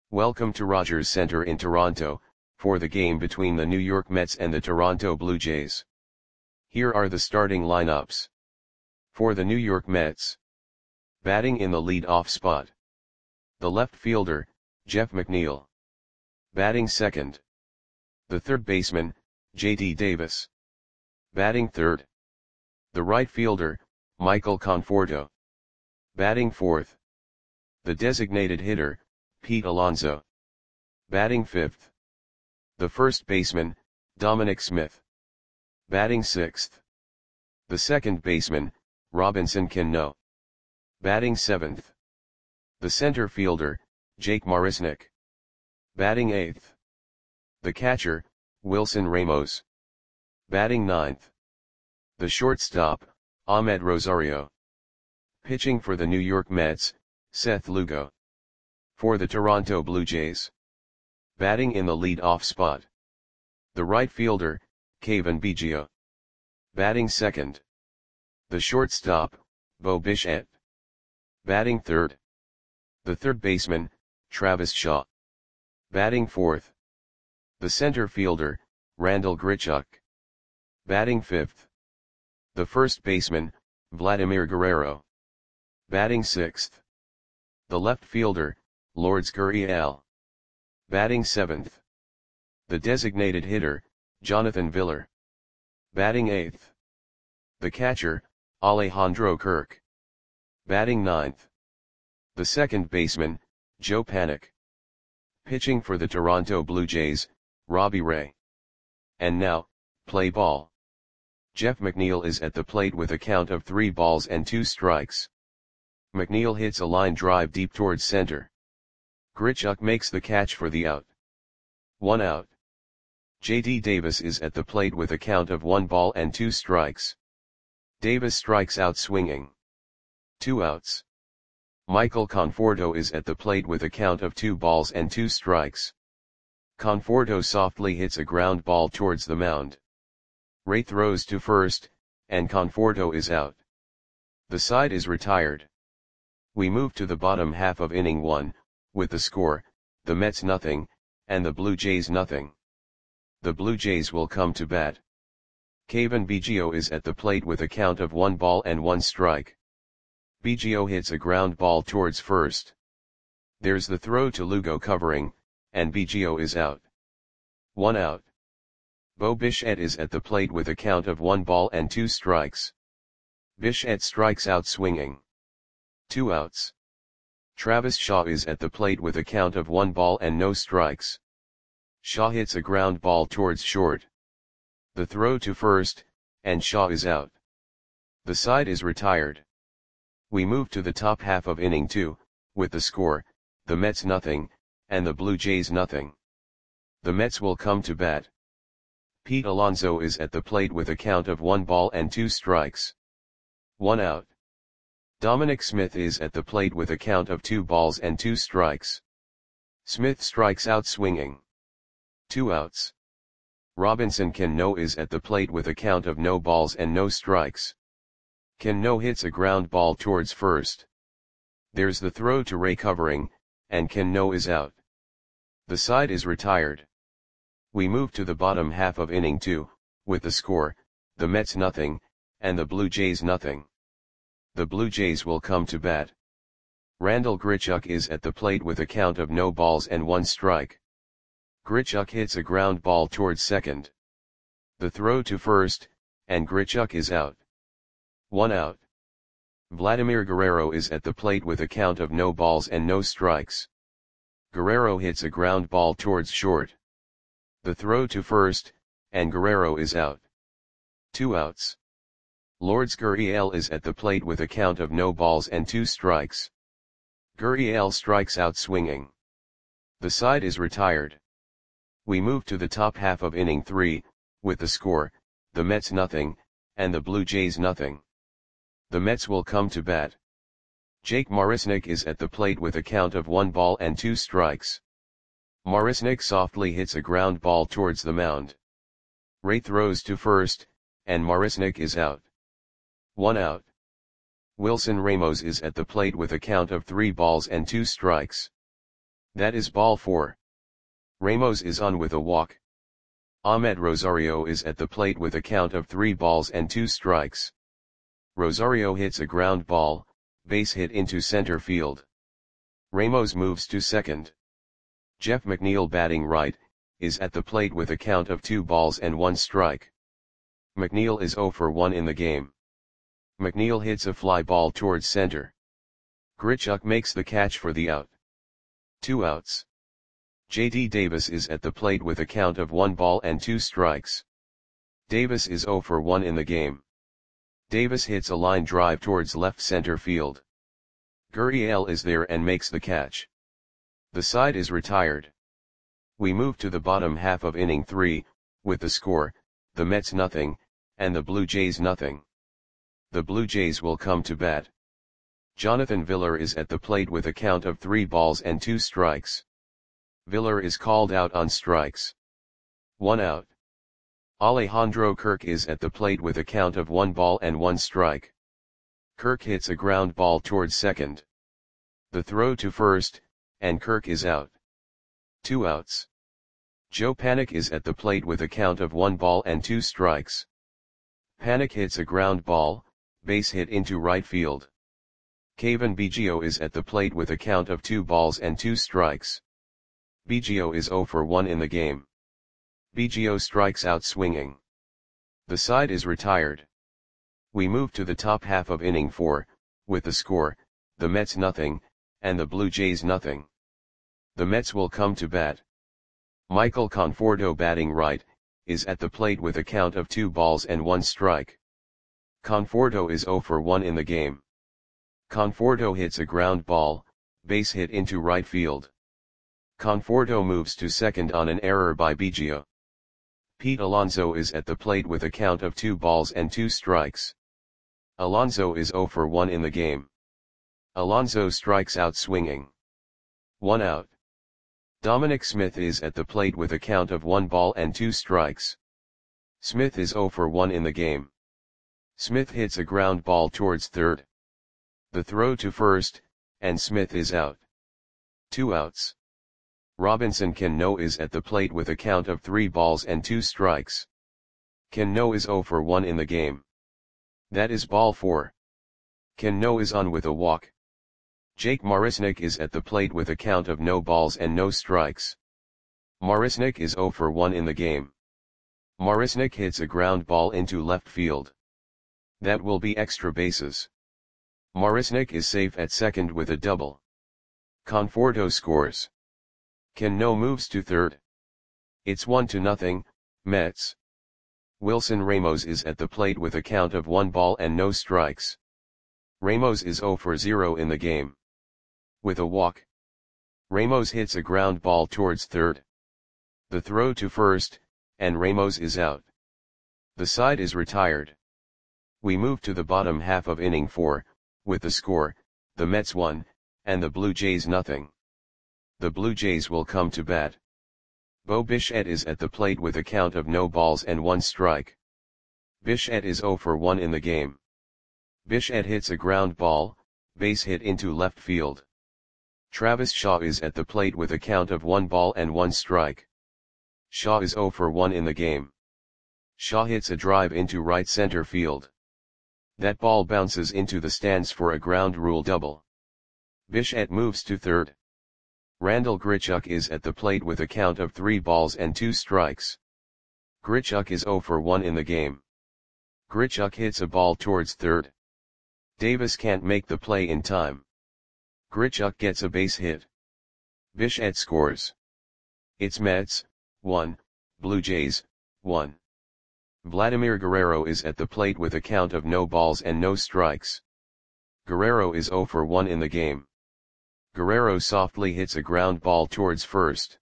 Welcome to Rogers Centre in Toronto, for the game between the New York Mets and the Toronto Blue Jays. Here are the starting lineups. For the New York Mets. Batting in the lead-off spot. The left fielder, Jeff McNeil. Batting second. The third baseman, J.D. Davis. Batting third. The right fielder, Michael Conforto. Batting fourth. The designated hitter, Pete Alonso. Batting fifth. The first baseman, Dominic Smith. Batting sixth. The second baseman, Robinson Cano. Batting seventh. The center fielder, Jake Marisnick. Batting eighth. The catcher, Wilson Ramos. Batting ninth. The shortstop, Ahmed Rosario. Pitching for the New York Mets, Seth Lugo. For the Toronto Blue Jays. Batting in the lead-off spot. The right fielder, Cavan Biggio. Batting second. The shortstop, Bo Bichette. Batting third. The third baseman, Travis Shaw. Batting fourth. The center fielder, Randal Grichuk. Batting fifth. The first baseman, Vladimir Guerrero. Batting sixth. The left fielder, Lourdes Gurriel. Batting seventh. The designated hitter, Jonathan Villar. Batting eighth. The catcher, Alejandro Kirk. Batting ninth. The second baseman, Joe Panik. Pitching for the Toronto Blue Jays, Robbie Ray. And now, play ball. Jeff McNeil is at the plate with a count of 3 balls and 2 strikes. McNeil hits a line drive deep towards center. Grichuk makes the catch for the out. 1 out. J.D. Davis is at the plate with a count of 1 ball and 2 strikes. Davis strikes out swinging. 2 outs. Michael Conforto is at the plate with a count of 2 balls and 2 strikes. Conforto softly hits a ground ball towards the mound. Ray throws to first, and Conforto is out. The side is retired. We move to the bottom half of inning 1, with the score, the Mets nothing, and the Blue Jays nothing. The Blue Jays will come to bat. Cavan Biggio is at the plate with a count of 1 ball and 1 strike. Biggio hits a ground ball towards first. There's the throw to Lugo covering, and Biggio is out. 1 out. Bo Bichette is at the plate with a count of 1 ball and 2 strikes. Bichette strikes out swinging. 2 outs. Travis Shaw is at the plate with a count of 1 ball and no strikes. Shaw hits a ground ball towards short. The throw to first, and Shaw is out. The side is retired. We move to the top half of inning 2, with the score, the Mets nothing, and the Blue Jays nothing. The Mets will come to bat. Pete Alonso is at the plate with a count of 1 ball and 2 strikes. 1 out. Dominic Smith is at the plate with a count of 2 balls and 2 strikes. Smith strikes out swinging. 2 outs. Robinson Cano is at the plate with a count of no balls and no strikes. Cano hits a ground ball towards first. There's the throw to Ray covering, and Cano is out. The side is retired. We move to the bottom half of inning 2, with the score, the Mets nothing, and the Blue Jays nothing. The Blue Jays will come to bat. Randal Grichuk is at the plate with a count of no balls and 1 strike. Grichuk hits a ground ball towards second. The throw to first, and Grichuk is out. 1 out. Vladimir Guerrero is at the plate with a count of no balls and no strikes. Guerrero hits a ground ball towards short. The throw to first, and Guerrero is out. 2 outs. Lourdes Gurriel is at the plate with a count of no balls and 2 strikes. Gurriel strikes out swinging. The side is retired. We move to the top half of inning 3, with the score, the Mets nothing, and the Blue Jays nothing. The Mets will come to bat. Jake Marisnick is at the plate with a count of 1 ball and 2 strikes. Marisnick softly hits a ground ball towards the mound. Ray throws to first, and Marisnick is out. 1 out. Wilson Ramos is at the plate with a count of 3 balls and 2 strikes. That is ball 4. Ramos is on with a walk. Ahmed Rosario is at the plate with a count of 3 balls and 2 strikes. Rosario hits a ground ball, base hit into center field. Ramos moves to second. Jeff McNeil, batting right, is at the plate with a count of 2 balls and 1 strike. McNeil is 0 for 1 in the game. McNeil hits a fly ball towards center. Grichuk makes the catch for the out. 2 outs. J.D. Davis is at the plate with a count of 1 ball and 2 strikes. Davis is 0 for 1 in the game. Davis hits a line drive towards left center field. Gurriel is there and makes the catch. The side is retired. We move to the bottom half of inning 3, with the score, the Mets nothing, and the Blue Jays nothing. The Blue Jays will come to bat. Jonathan Villar is at the plate with a count of 3 balls and 2 strikes. Villar is called out on strikes. 1 out. Alejandro Kirk is at the plate with a count of 1 ball and 1 strike. Kirk hits a ground ball towards second. The throw to first, and Kirk is out. 2 outs. Joe Panik is at the plate with a count of 1 ball and 2 strikes. Panik hits a ground ball, base hit into right field. Cavan Biggio is at the plate with a count of 2 balls and 2 strikes. Biggio is 0 for 1 in the game. Biggio strikes out swinging. The side is retired. We move to the top half of inning 4, with the score, the Mets nothing, and the Blue Jays nothing. The Mets will come to bat. Michael Conforto, batting right, is at the plate with a count of 2 balls and 1 strike. Conforto is 0 for 1 in the game. Conforto hits a ground ball, base hit into right field. Conforto moves to second on an error by Biggio. Pete Alonso is at the plate with a count of 2 balls and 2 strikes. Alonso is 0 for 1 in the game. Alonso strikes out swinging. 1 out. Dominic Smith is at the plate with a count of 1 ball and 2 strikes. Smith is 0 for 1 in the game. Smith hits a ground ball towards third. The throw to first, and Smith is out. 2 outs. Robinson Cano is at the plate with a count of 3 balls and 2 strikes. Cano is 0 for 1 in the game. That is ball 4. Cano is on with a walk. Jake Marisnick is at the plate with a count of no balls and no strikes. Marisnick is 0 for 1 in the game. Marisnick hits a ground ball into left field. That will be extra bases. Marisnick is safe at second with a double. Conforto scores. Cano moves to third. It's 1-0, Mets. Wilson Ramos is at the plate with a count of 1 ball and no strikes. Ramos is 0 for 0 in the game. With a walk. Ramos hits a ground ball towards third. The throw to first, and Ramos is out. The side is retired. We move to the bottom half of inning 4, with the score, the Mets 1, and the Blue Jays nothing. The Blue Jays will come to bat. Bo Bichette is at the plate with a count of no balls and 1 strike. Bichette is 0 for 1 in the game. Bichette hits a ground ball, base hit into left field. Travis Shaw is at the plate with a count of 1 ball and 1 strike. Shaw is 0 for 1 in the game. Shaw hits a drive into right center field. That ball bounces into the stands for a ground rule double. Bichette moves to third. Randall Grichuk is at the plate with a count of 3 balls and 2 strikes. Grichuk is 0 for 1 in the game. Grichuk hits a ball towards third. Davis can't make the play in time. Grichuk gets a base hit. Bichette scores. It's Mets, 1, Blue Jays, 1. Vladimir Guerrero is at the plate with a count of no balls and no strikes. Guerrero is 0 for 1 in the game. Guerrero softly hits a ground ball towards first.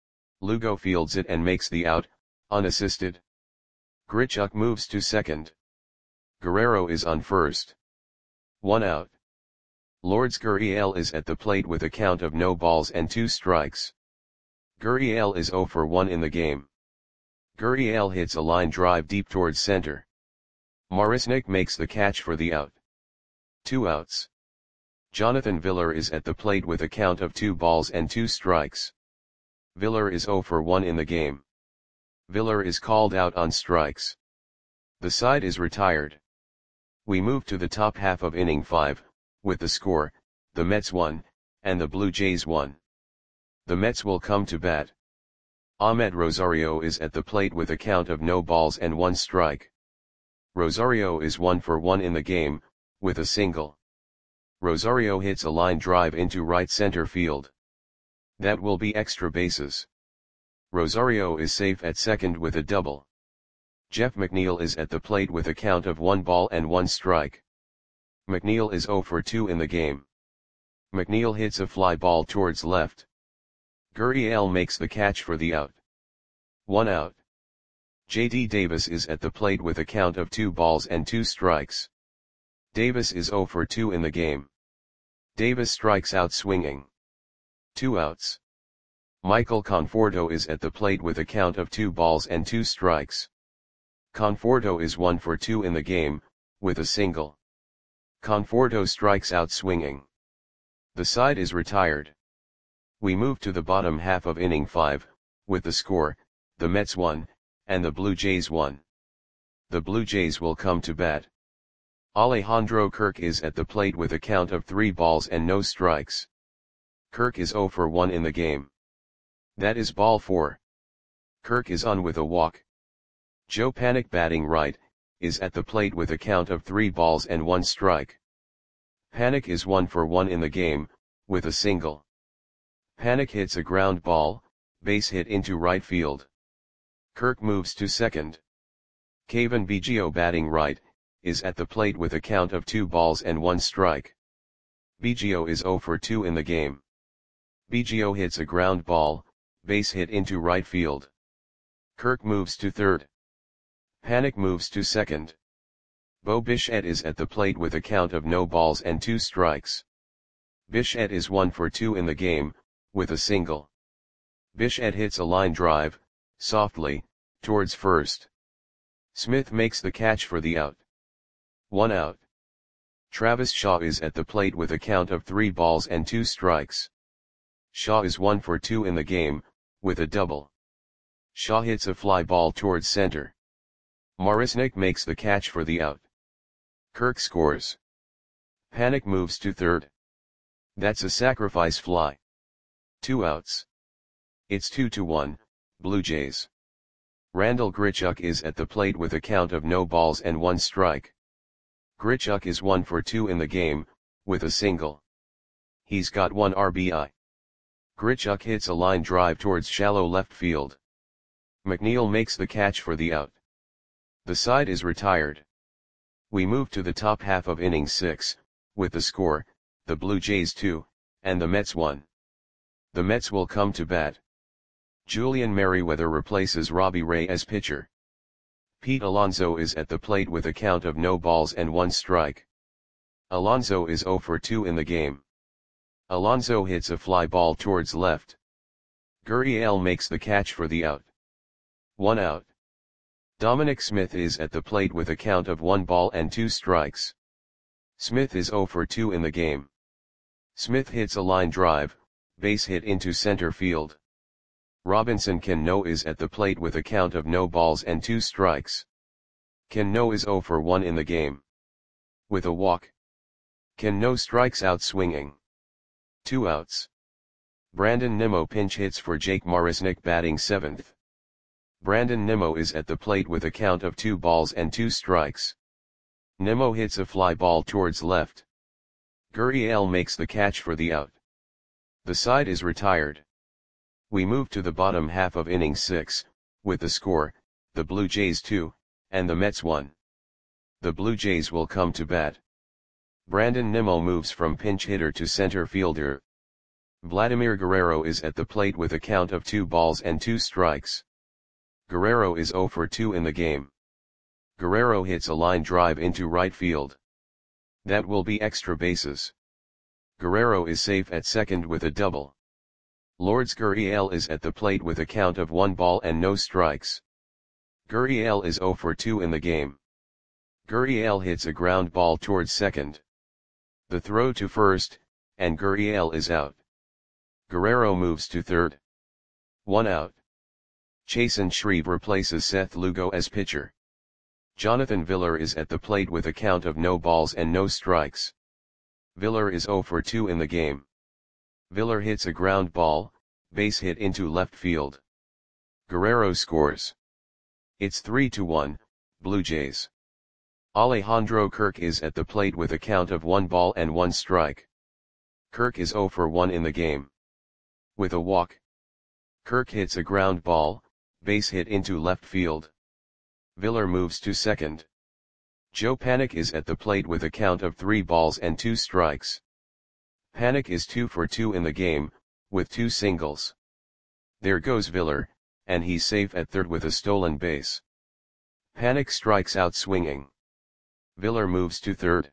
Lugo fields it and makes the out, unassisted. Grichuk moves to second. Guerrero is on first. 1 out. Lourdes Gurriel is at the plate with a count of no balls and 2 strikes. Gurriel is 0 for 1 in the game. Gurriel hits a line drive deep towards center. Marisnick makes the catch for the out. 2 outs. Jonathan Villar is at the plate with a count of 2 balls and 2 strikes. Villar is 0 for 1 in the game. Villar is called out on strikes. The side is retired. We move to the top half of inning 5, with the score, the Mets 1, and the Blue Jays 1. The Mets will come to bat. Ahmed Rosario is at the plate with a count of no balls and 1 strike. Rosario is 1 for 1 in the game, with a single. Rosario hits a line drive into right center field. That will be extra bases. Rosario is safe at second with a double. Jeff McNeil is at the plate with a count of 1 ball and 1 strike. McNeil is 0 for 2 in the game. McNeil hits a fly ball towards left. Gurriel makes the catch for the out. 1 out. J.D. Davis is at the plate with a count of 2 balls and 2 strikes. Davis is 0 for 2 in the game. Davis strikes out swinging. 2 outs. Michael Conforto is at the plate with a count of 2 balls and 2 strikes. Conforto is 1 for 2 in the game, with a single. Conforto strikes out swinging. The side is retired. We move to the bottom half of inning 5, with the score, the Mets 1, and the Blue Jays 1. The Blue Jays will come to bat. Alejandro Kirk is at the plate with a count of 3 balls and no strikes. Kirk is 0 for 1 in the game. That is ball 4. Kirk is on with a walk. Joe Panik, batting right, is at the plate with a count of 3 balls and 1 strike. Panik is 1 for 1 in the game, with a single. Panik hits a ground ball, base hit into right field. Kirk moves to second. Cavan Biggio, batting right, is at the plate with a count of 2 balls and 1 strike. Biggio is 0 for 2 in the game. Biggio hits a ground ball, base hit into right field. Kirk moves to third. Panik moves to second. Bo Bichette is at the plate with a count of no balls and 2 strikes. Bichette is 1 for 2 in the game, with a single. Bichette hits a line drive, softly, towards first. Smith makes the catch for the out. 1 out. Travis Shaw is at the plate with a count of 3 balls and 2 strikes. Shaw is 1 for 2 in the game, with a double. Shaw hits a fly ball towards center. Marisnick makes the catch for the out. Kirk scores. Panik moves to third. That's a sacrifice fly. 2 outs. It's 2-1, Blue Jays. Randall Grichuk is at the plate with a count of no balls and 1 strike. Grichuk is 1 for 2 in the game, with a single. He's got 1 RBI. Grichuk hits a line drive towards shallow left field. McNeil makes the catch for the out. The side is retired. We move to the top half of inning 6, with the score, the Blue Jays 2, and the Mets 1. The Mets will come to bat. Julian Merryweather replaces Robbie Ray as pitcher. Pete Alonso is at the plate with a count of no balls and 1 strike. Alonso is 0 for 2 in the game. Alonso hits a fly ball towards left. Gurriel makes the catch for the out. 1 out. Dominic Smith is at the plate with a count of 1 ball and 2 strikes. Smith is 0 for 2 in the game. Smith hits a line drive, base hit into center field. Robinson Cano is at the plate with a count of no balls and 2 strikes. Cano is 0 for 1 in the game. With a walk. Cano strikes out swinging. 2 outs. Brandon Nimmo pinch hits for Jake Marisnick, batting 7th. Brandon Nimmo is at the plate with a count of 2 balls and 2 strikes. Nimmo hits a fly ball towards left. Gurriel makes the catch for the out. The side is retired. We move to the bottom half of inning 6, with the score, the Blue Jays 2, and the Mets 1. The Blue Jays will come to bat. Brandon Nimmo moves from pinch hitter to center fielder. Vladimir Guerrero is at the plate with a count of 2 balls and 2 strikes. Guerrero is 0 for 2 in the game. Guerrero hits a line drive into right field. That will be extra bases. Guerrero is safe at second with a double. Lourdes Gurriel is at the plate with a count of 1 ball and no strikes. Gurriel is 0 for 2 in the game. Gurriel hits a ground ball towards second. The throw to first, and Gurriel is out. Guerrero moves to third. 1 out. Chasen Shreve replaces Seth Lugo as pitcher. Jonathan Villar is at the plate with a count of no balls and no strikes. Villar is 0 for 2 in the game. Villar hits a ground ball, base hit into left field. Guerrero scores. It's 3-1, Blue Jays. Alejandro Kirk is at the plate with a count of 1 ball and 1 strike. Kirk is 0 for 1 in the game. With a walk. Kirk hits a ground ball, base hit into left field. Villar moves to second. Joe Panik is at the plate with a count of 3 balls and 2 strikes. Panik is 2 for 2 in the game, with 2 singles. There goes Villar, and he's safe at third with a stolen base. Panik strikes out swinging. Villar moves to third.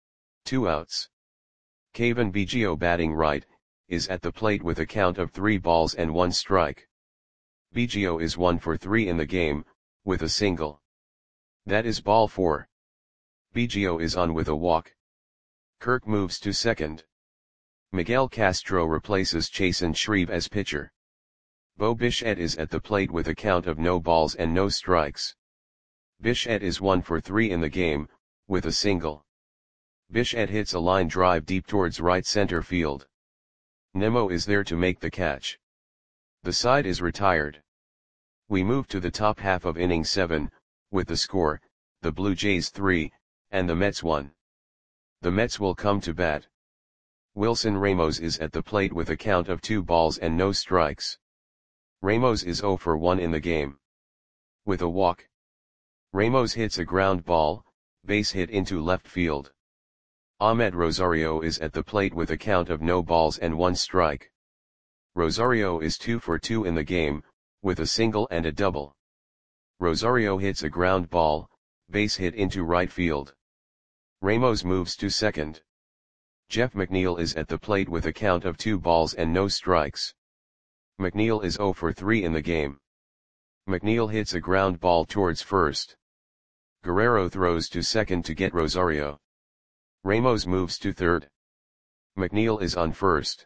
2 outs. Cavan Biggio batting right, is at the plate with a count of 3 balls and 1 strike. Biggio is 1 for 3 in the game, with a single. That is ball 4. Biggio is on with a walk. Kirk moves to second. Miguel Castro replaces Chasen Shreve as pitcher. Bo Bichette is at the plate with a count of no balls and no strikes. Bichette is 1 for 3 in the game, with a single. Bichette hits a line drive deep towards right center field. Nemo is there to make the catch. The side is retired. We move to the top half of inning 7, with the score, the Blue Jays 3, and the Mets 1. The Mets will come to bat. Wilson Ramos is at the plate with a count of 2 balls and no strikes. Ramos is 0 for 1 in the game. With a walk. Ramos hits a ground ball, base hit into left field. Ahmed Rosario is at the plate with a count of no balls and 1 strike. Rosario is 2 for 2 in the game, with a single and a double. Rosario hits a ground ball, base hit into right field. Ramos moves to second. Jeff McNeil is at the plate with a count of 2 balls and no strikes. McNeil is 0 for 3 in the game. McNeil hits a ground ball towards first. Guerrero throws to second to get Rosario. Ramos moves to third. McNeil is on first.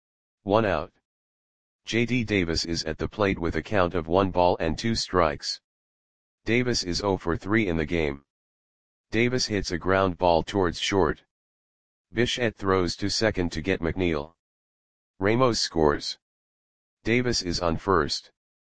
1 out. J.D. Davis is at the plate with a count of 1 ball and 2 strikes. Davis is 0 for 3 in the game. Davis hits a ground ball towards short. Bichette throws to second to get McNeil. Ramos scores. Davis is on first.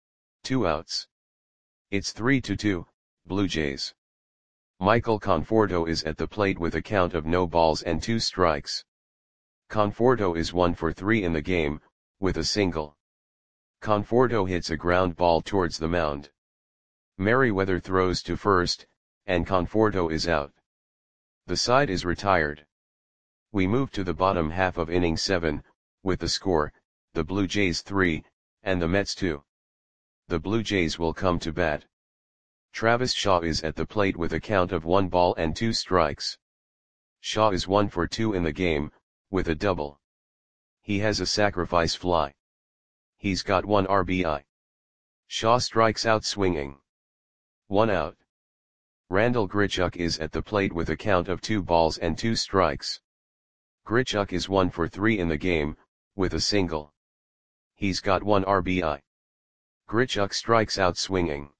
2 outs. It's 3-2, Blue Jays. Michael Conforto is at the plate with a count of no balls and 2 strikes. Conforto is 1 for 3 in the game, with a single. Conforto hits a ground ball towards the mound. Merriweather throws to first, and Conforto is out. The side is retired. We move to the bottom half of inning 7, with the score, the Blue Jays 3, and the Mets 2. The Blue Jays will come to bat. Travis Shaw is at the plate with a count of 1 ball and 2 strikes. Shaw is 1 for 2 in the game, with a double. He has a sacrifice fly. He's got 1 RBI. Shaw strikes out swinging. 1 out. Randall Grichuk is at the plate with a count of 2 balls and 2 strikes. Grichuk is 1 for 3 in the game, with a single. He's got 1 RBI. Grichuk strikes out swinging.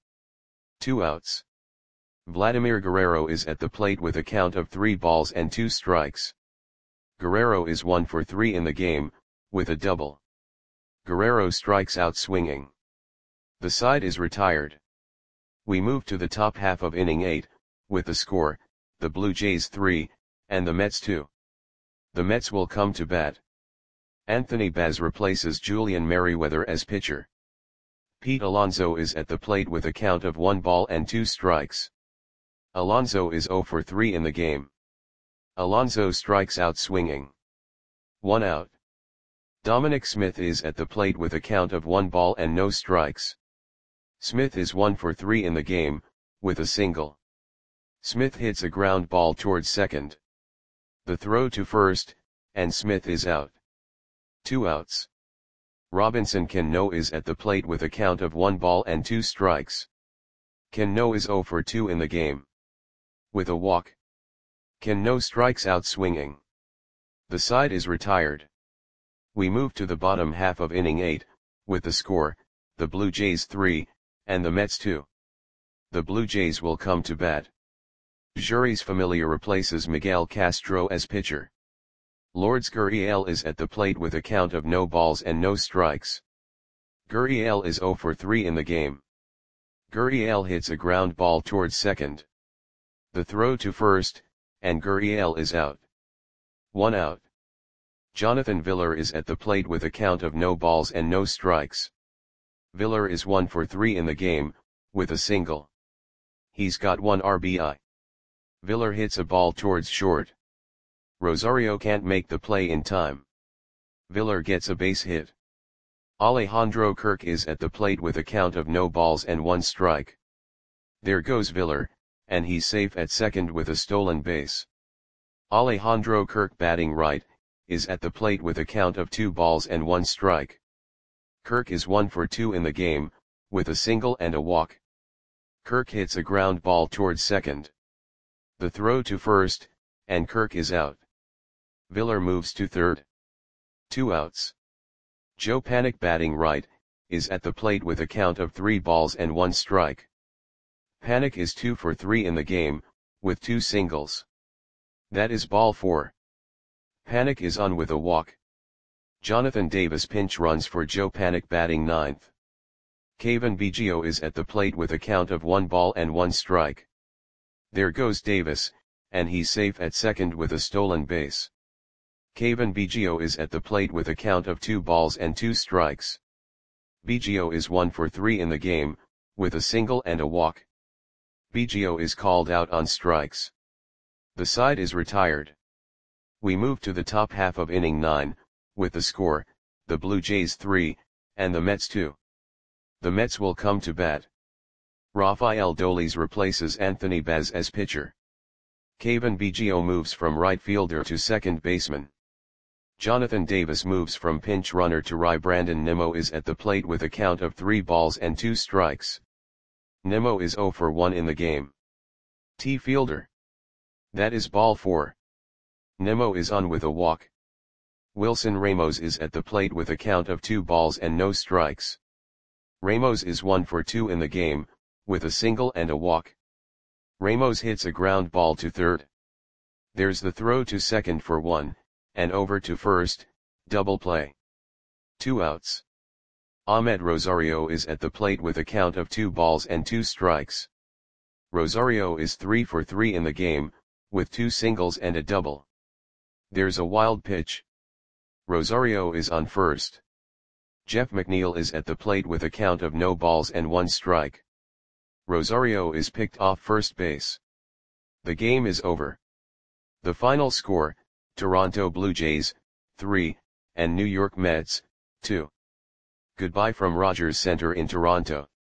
2 outs. Vladimir Guerrero is at the plate with a count of 3 balls and 2 strikes. Guerrero is 1 for 3 in the game, with a double. Guerrero strikes out swinging. The side is retired. We move to the top half of inning 8, with the score, the Blue Jays 3, and the Mets 2. The Mets will come to bat. Anthony Baz replaces Julian Merriweather as pitcher. Pete Alonso is at the plate with a count of 1 ball and 2 strikes. Alonso is 0 for 3 in the game. Alonso strikes out swinging. 1 out. Dominic Smith is at the plate with a count of 1 ball and no strikes. Smith is 1 for 3 in the game, with a single. Smith hits a ground ball towards second. The throw to first, and Smith is out. 2 outs. Robinson Cano is at the plate with a count of 1 ball and 2 strikes. Cano is 0 for 2 in the game. With a walk. Cano strikes out swinging. The side is retired. We move to the bottom half of inning 8, with the score, the Blue Jays 3, and the Mets 2. The Blue Jays will come to bat. Jeurys Familia replaces Miguel Castro as pitcher. Lourdes Gurriel is at the plate with a count of no balls and no strikes. Gurriel is 0 for 3 in the game. Gurriel hits a ground ball towards second. The throw to first, and Gurriel is out. 1 out. Jonathan Villar is at the plate with a count of no balls and no strikes. Villar is 1 for 3 in the game, with a single. He's got 1 RBI. Villar hits a ball towards short. Rosario can't make the play in time. Villar gets a base hit. Alejandro Kirk is at the plate with a count of no balls and 1 strike. There goes Villar, and he's safe at second with a stolen base. Alejandro Kirk, batting right, is at the plate with a count of 2 balls and 1 strike. Kirk is 1 for 2 in the game, with a single and a walk. Kirk hits a ground ball towards second. The throw to first, and Kirk is out. Villar moves to third. 2 outs. Joe Panik, batting right, is at the plate with a count of 3 balls and 1 strike. Panik is 2 for 3 in the game, with 2 singles. That is ball 4. Panik is on with a walk. Jonathan Davis pinch runs for Joe Panik, batting ninth. Cavan Biggio is at the plate with a count of 1 ball and 1 strike. There goes Davis, and he's safe at second with a stolen base. Cavan Biggio is at the plate with a count of 2 balls and 2 strikes. Biggio is 1 for 3 in the game, with a single and a walk. Biggio is called out on strikes. The side is retired. We move to the top half of inning 9, with the score, the Blue Jays 3, and the Mets 2. The Mets will come to bat. Rafael Dolis replaces Anthony Baz as pitcher. Cavan Biggio moves from right fielder to second baseman. Jonathan Davis moves from pinch runner to right. Brandon Nimmo is at the plate with a count of 3 balls and 2 strikes. Nimmo is 0 for 1 in the game. T fielder. That is ball 4. Nimmo is on with a walk. Wilson Ramos is at the plate with a count of 2 balls and no strikes. Ramos is 1 for 2 in the game, with a single and a walk. Ramos hits a ground ball to third. There's the throw to second for 1, and over to first, double play. 2 outs. Ahmed Rosario is at the plate with a count of 2 balls and 2 strikes. Rosario is 3 for 3 in the game, with 2 singles and a double. There's a wild pitch. Rosario is on first. Jeff McNeil is at the plate with a count of no balls and 1 strike. Rosario is picked off first base. The game is over. The final score, Toronto Blue Jays, 3, and New York Mets, 2. Goodbye from Rogers Center in Toronto.